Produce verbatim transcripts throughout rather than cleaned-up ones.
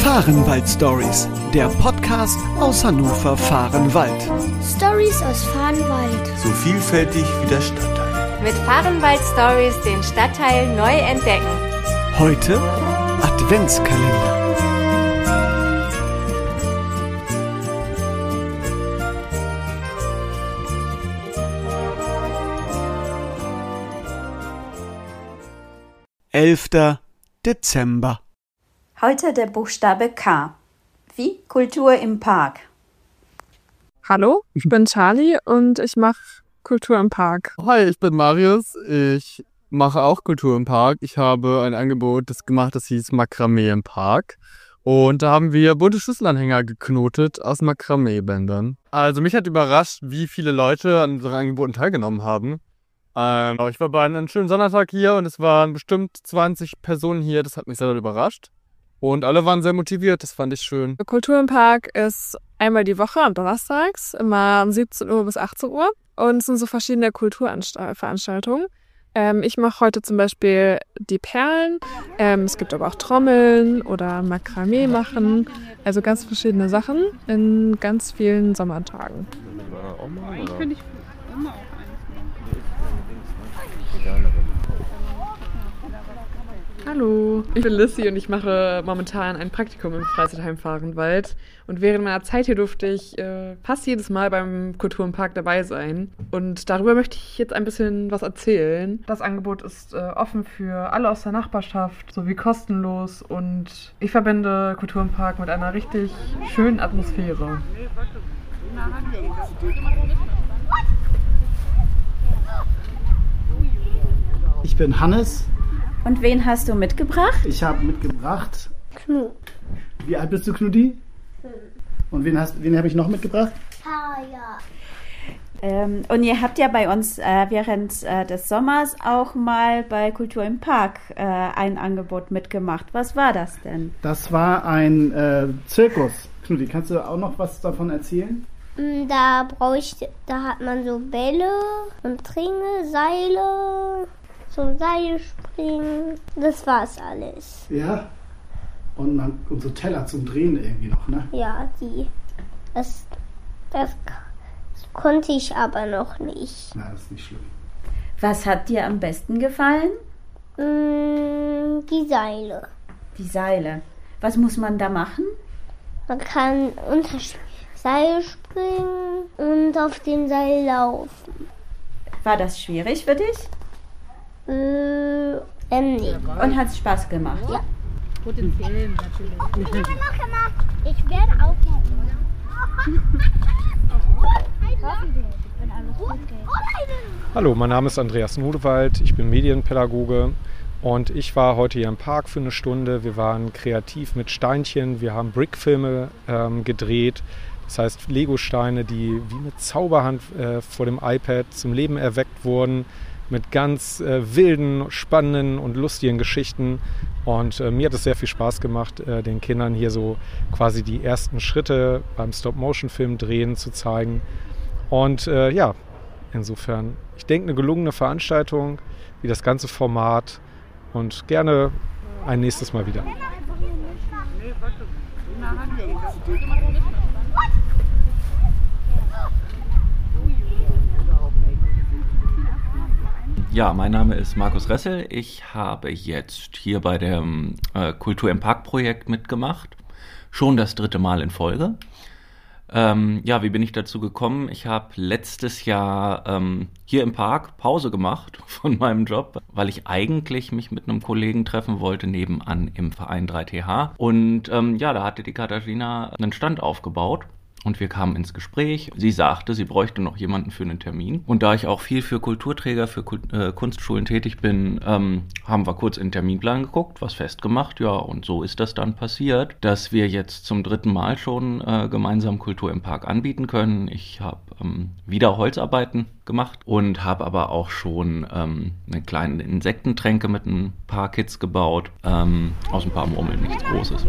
Fahrenwald-Stories, der Podcast aus Hannover-Fahrenwald. Stories aus Fahrenwald. So vielfältig wie der Stadtteil. Mit Fahrenwald-Stories den Stadtteil neu entdecken. Heute Adventskalender. elfter Dezember. Heute der Buchstabe K, wie Kultur im Park. Hallo, ich bin Charlie und ich mache Kultur im Park. Hi, ich bin Marius, ich mache auch Kultur im Park. Ich habe ein Angebot das gemacht, das hieß Makramee im Park. Und da haben wir bunte Schlüsselanhänger geknotet aus Makramee-Bändern. Also mich hat überrascht, wie viele Leute an unseren Angeboten teilgenommen haben. Ähm, ich war bei einem schönen Sonntag hier und es waren bestimmt zwanzig Personen hier. Das hat mich sehr überrascht. Und alle waren sehr motiviert, das fand ich schön. Kultur im Park ist einmal die Woche am Donnerstags, immer um siebzehn Uhr bis achtzehn Uhr. Und es sind so verschiedene Kulturveranstaltungen. Ähm, ich mache heute zum Beispiel die Perlen. Ähm, es gibt aber auch Trommeln oder Makramee machen. Also ganz verschiedene Sachen in ganz vielen Sommertagen. Ich finde, ich immer auch eins. Hallo, ich bin Lissy und ich mache momentan ein Praktikum im Freizeitheim Fahrenwald. Und während meiner Zeit hier durfte ich äh, fast jedes Mal beim Kultur im Park dabei sein. Und darüber möchte ich jetzt ein bisschen was erzählen. Das Angebot ist äh, offen für alle aus der Nachbarschaft, sowie kostenlos. Und ich verbinde Kultur im Park mit einer richtig schönen Atmosphäre. Ich bin Hannes. Und wen hast du mitgebracht? Ich habe mitgebracht. Knut. Wie alt bist du, Knuti? Fünf. Und wen, hast, wen habe ich noch mitgebracht? Kaya. Ähm, und ihr habt ja bei uns äh, während äh, des Sommers auch mal bei Kultur im Park äh, ein Angebot mitgemacht. Was war das denn? Das war ein äh, Zirkus. Knuti, kannst du auch noch was davon erzählen? Da bräuchte, da hat man so Bälle und Ringe, Seile, zum Seil springen. Das war's alles. Ja. Und, man, und so Teller zum Drehen irgendwie noch, ne? Ja, die. Das, das, das konnte ich aber noch nicht. Na, das ist nicht schlimm. Was hat dir am besten gefallen? Mm, die Seile. Die Seile. Was muss man da machen? Man kann unter Seil springen und auf dem Seil laufen. War das schwierig für dich? Äh, ähm, nee. Und hat es Spaß gemacht? Ja. Guten Film natürlich. Ich habe noch gemacht. Ich werde auch mal. Wenn alles gut geht. Hallo, mein Name ist Andreas Nudewald, ich bin Medienpädagoge und ich war heute hier im Park für eine Stunde. Wir waren kreativ mit Steinchen, wir haben Brickfilme ähm, gedreht. Das heißt Lego-Steine, die wie mit Zauberhand äh, vor dem iPad zum Leben erweckt wurden, mit ganz äh, wilden, spannenden und lustigen Geschichten. Und äh, mir hat es sehr viel Spaß gemacht, äh, den Kindern hier so quasi die ersten Schritte beim Stop-Motion-Film drehen zu zeigen. Und äh, ja, insofern, ich denke, eine gelungene Veranstaltung, wie das ganze Format und gerne ein nächstes Mal wieder. Ja, mein Name ist Markus Ressel. Ich habe jetzt hier bei dem äh, Kultur im Park Projekt mitgemacht. Schon das dritte Mal in Folge. Ähm, ja, wie bin ich dazu gekommen? Ich habe letztes Jahr ähm, hier im Park Pause gemacht von meinem Job, weil ich eigentlich mich mit einem Kollegen treffen wollte, nebenan im Verein drei T H. Und ähm, ja, da hatte die Katharina einen Stand aufgebaut. Und wir kamen ins Gespräch. Sie sagte, sie bräuchte noch jemanden für einen Termin. Und da ich auch viel für Kulturträger, für Kult- äh, Kunstschulen tätig bin, ähm, haben wir kurz in den Terminplan geguckt, was festgemacht. Ja, und so ist das dann passiert, dass wir jetzt zum dritten Mal schon äh, gemeinsam Kultur im Park anbieten können. Ich habe ähm, wieder Holzarbeiten gemacht und habe aber auch schon ähm, eine kleine Insektentränke mit ein paar Kids gebaut. Ähm, aus ein paar Murmeln, nichts Großes.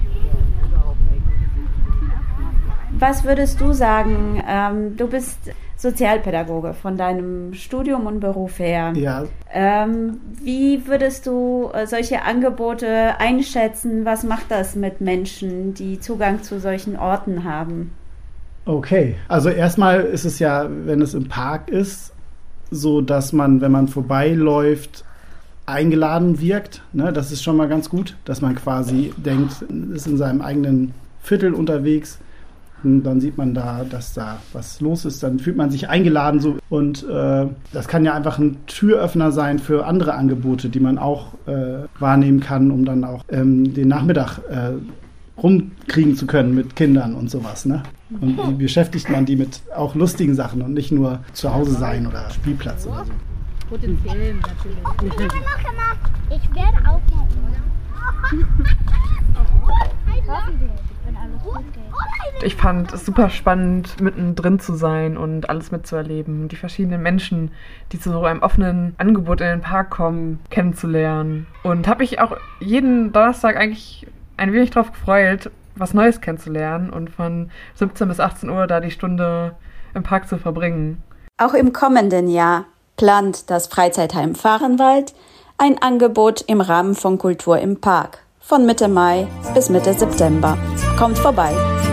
Was würdest du sagen? Ähm, du bist Sozialpädagoge von deinem Studium und Beruf her. Ja. Ähm, wie würdest du äh, solche Angebote einschätzen? Was macht das mit Menschen, die Zugang zu solchen Orten haben? Okay, also erstmal ist es ja, wenn es im Park ist, so dass man, wenn man vorbeiläuft, eingeladen wirkt. Ne? Das ist schon mal ganz gut, dass man quasi denkt, ist in seinem eigenen Viertel unterwegs. Und dann sieht man da, dass da was los ist, dann fühlt man sich eingeladen. So. Und äh, das kann ja einfach ein Türöffner sein für andere Angebote, die man auch äh, wahrnehmen kann, um dann auch ähm, den Nachmittag äh, rumkriegen zu können mit Kindern und sowas. Ne? Und wie beschäftigt man die mit auch lustigen Sachen und nicht nur zu Hause sein oder Spielplatz oder so. Potenziell natürlich. Ich werde auch mal. Ich fand es super spannend, mittendrin zu sein und alles mitzuerleben, die verschiedenen Menschen, die zu so einem offenen Angebot in den Park kommen, kennenzulernen. Und habe mich auch jeden Donnerstag eigentlich ein wenig darauf gefreut, was Neues kennenzulernen und von siebzehn bis achtzehn Uhr da die Stunde im Park zu verbringen. Auch im kommenden Jahr plant das Freizeitheim Fahrenwald ein Angebot im Rahmen von Kultur im Park von Mitte Mai bis Mitte September. Kommt vorbei!